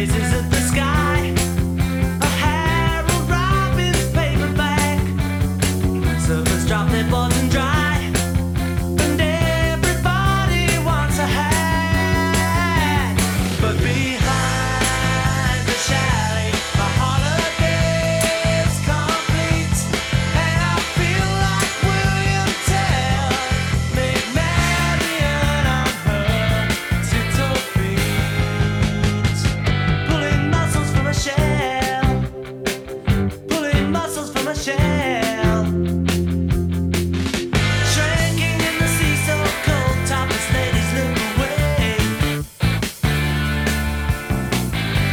gazes at the sky. A Harold Robbins paperback. Surfers drop their boards and drive.